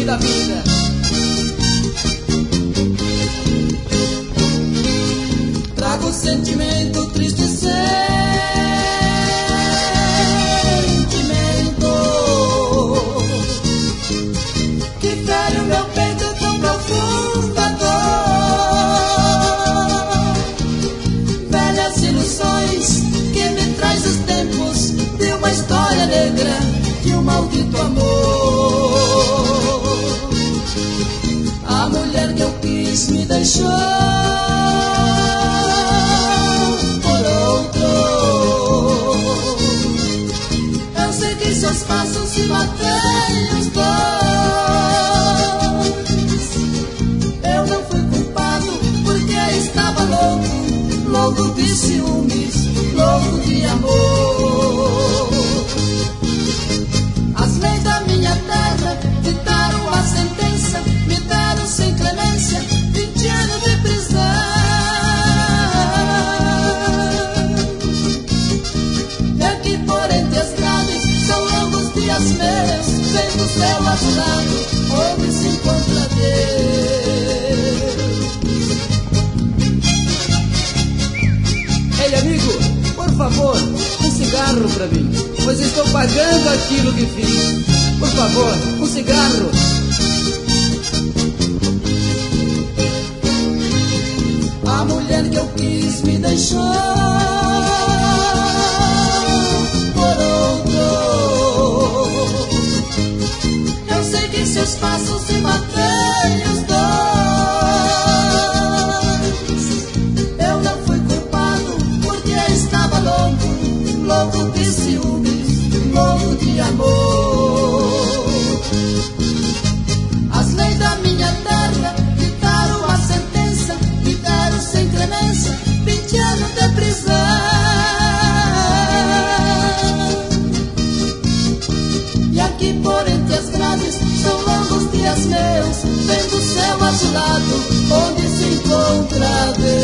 da vida. Trago sentimento, triste sentimento, que fere o meu peito tão profunda dor. Velhas ilusões que me traz os tempos de uma história negra, de um maldito amor. A mulher que eu quis me deixou por outro. Eu segui seus passos e matei os dois. Eu não fui culpado porque estava louco, louco de ciúmes, louco de amor. As leis da minha terra ditaram a sentença, me deram sem clemência 20 anos de prisão. E aqui por entre as grades são longos dias meus, vendo o céu azulado onde se encontra Deus. Ei, amigo, por favor, um cigarro pra mim, pois estou pagando aquilo que fiz. Por favor, um cigarro. A mulher que eu quis me deixou por outro. Eu segui seus passos e matei os dois. Eu não fui culpado porque estava louco, louco de ciúmes, louco de amor. As leis da minha terra ditaram a sentença, me deram sem clemência 20 anos de prisão. E aqui por entre as grades são longos dias meus, vendo o céu azulado onde se encontra Deus.